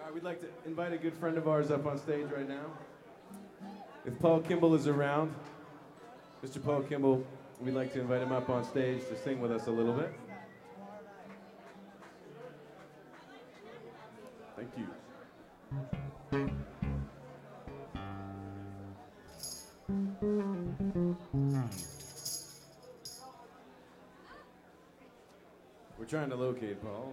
right, we'd like to invite a good friend of ours up on stage right now. If Paul Kimball is around, Mr. Paul Kimball, we'd like to invite him up on stage to sing with us a little bit. Thank you. We're trying to locate Paul.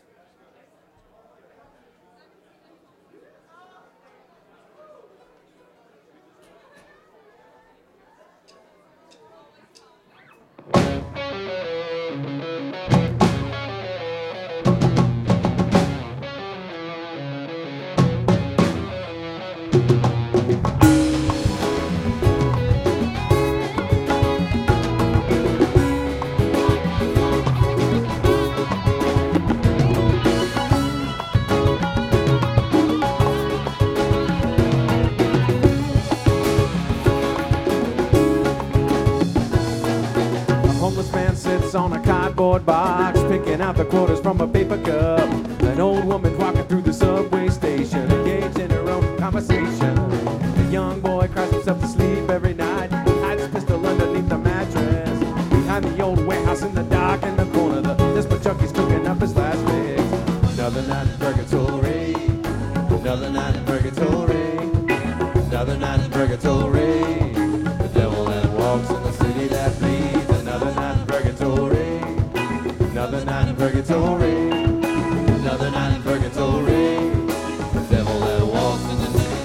On a cardboard box, picking out the quarters from a paper cup. An old woman walking through the subway station, engaged in her own conversation. A young boy cries himself to sleep every night, hides his pistol underneath the mattress. Behind the old warehouse in the dark in the corner, the desperate junkie's cooking up his last fix. Another night in purgatory, another night in purgatory, another night in purgatory. The devil that walks in the city that bleeds. Another night in purgatory, another night in purgatory, another night in purgatory. The devil that walks in the city.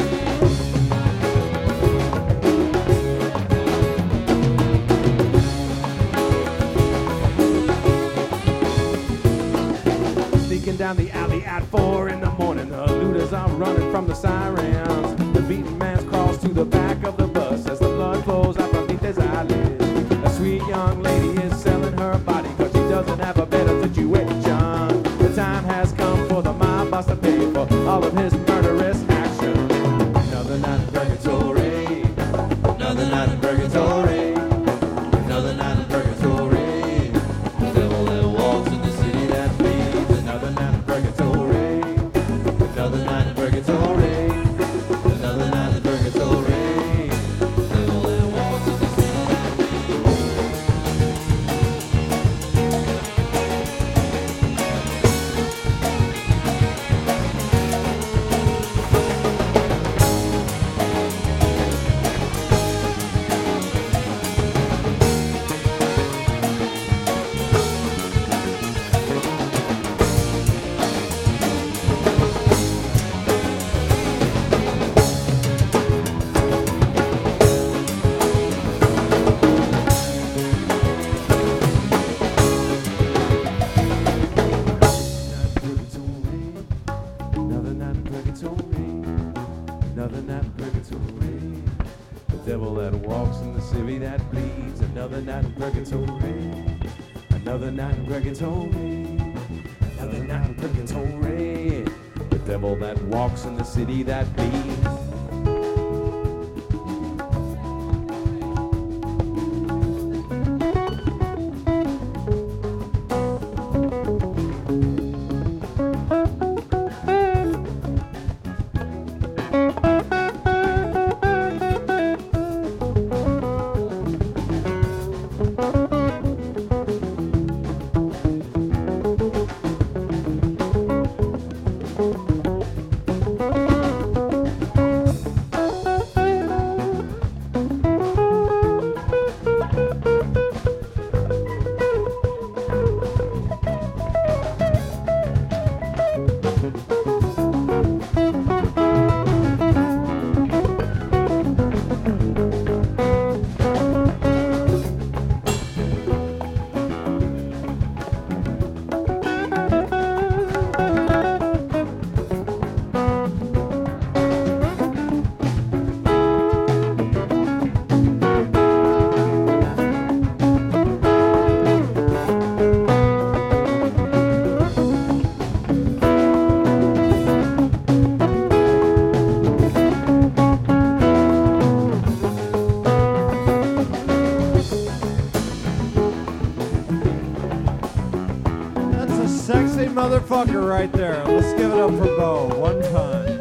Sneaking down the alley at 4 in the morning, the looters are running from the sirens. The beaten man crawls to the back of the bus as the blood flows out beneath his eyelids. A sweet young lady is selling her body cause she doesn't have a better situation. The time has come for the mob boss to pay for all of his murderous action. Another night in purgatory, another night in purgatory, another night in purgatory. The devil that walks in the city that bleeds. Another night in purgatory, another night in purgatory, another night in purgatory. Another night in purgatory, the devil that walks in the city that bleeds. Another night in purgatory, another night in purgatory, another night in purgatory, the devil that walks in the city that bleeds. motherfucker right there. Let's give it up for Bo one time.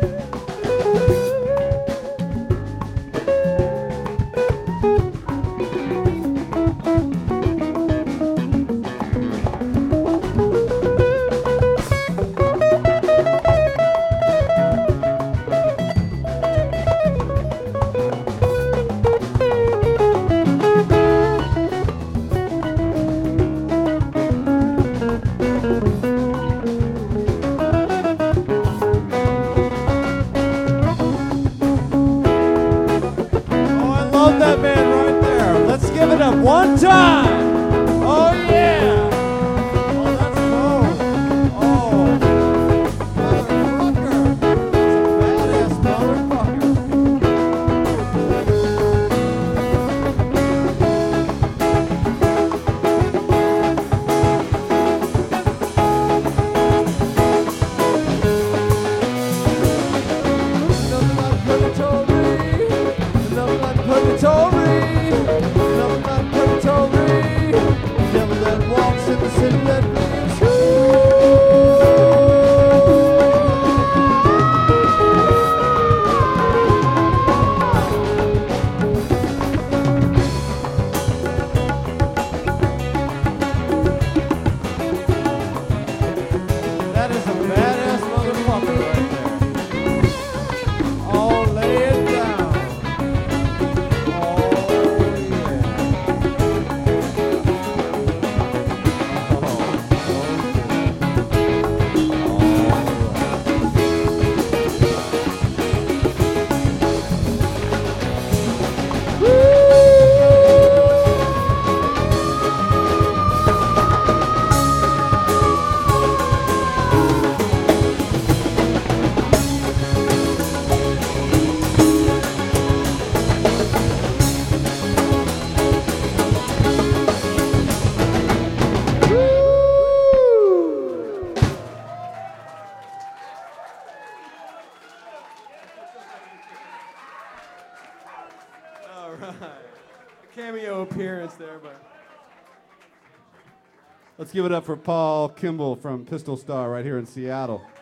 One time! Oh yeah! Oh, that's cool. Oh, motherfucker! It's a badass motherfucker. Nothing like purgatory. Nothing like purgatory. Devil that walks in the city that bleeds. That is a badass motherfucker right there. Oh, lay it down. All right. A cameo appearance there, but. Let's give it up for Paul Kimball from Pistol Star right here in Seattle.